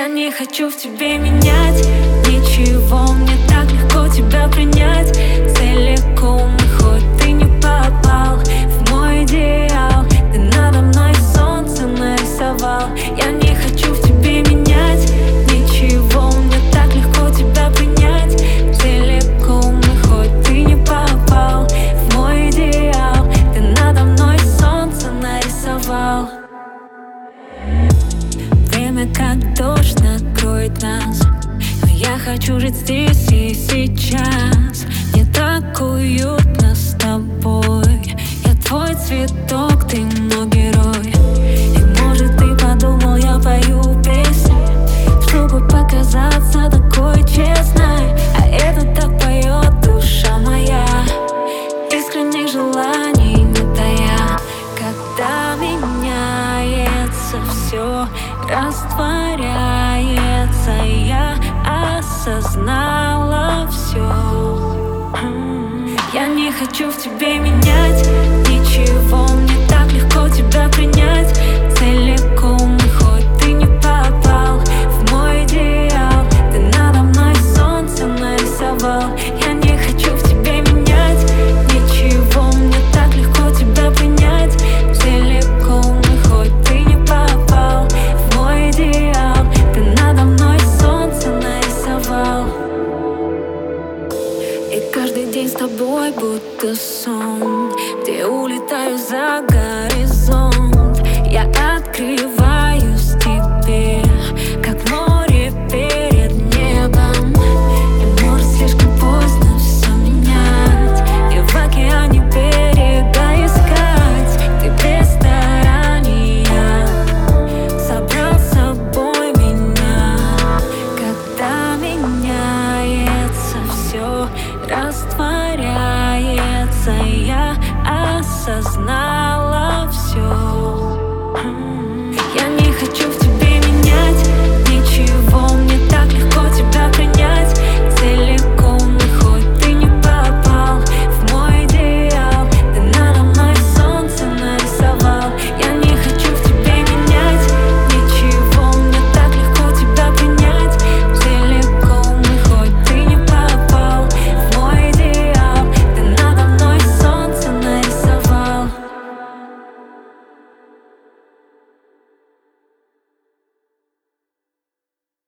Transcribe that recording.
не хочу в тебе менять ничего, мне так легко тебя принять целиком. И хоть ты не попал в мой идеал, ты надо мной солнце нарисовал. Я не хочу в тебе менять ничего, мне так легко тебя принять целиком. И хоть ты не попал в мой идеал, ты надо мной солнце нарисовал. Время как дождь накроет нас, но я хочу жить здесь и сейчас. Мне так уютно с тобой. Я твой цветок, ты мой герой. И может ты подумал, я пою песни, чтобы показаться такой честной. А это так поет душа моя, искренних желаний не тая. Когда меняется все, растворяется, я осознала все. Я не хочу в тебе менять ничего, мне так легко тебя принять целиком. И хоть ты не попал в мой идеал, ты надо мной солнце нарисовал. Я не хочу в тебе менять ничего, мне так легко тебя принять целиком. И хоть ты не попал в мой идеал, ты надо мной солнце нарисовал. И каждый день с тобой будто сон, где улетаю за горизонт. Я открываюсь тебе, как море перед небом. И может слишком поздно все менять, и в океане берега искать. Ты без старания собрал с собой меня. Когда меняется все, растворяется, я осознаю.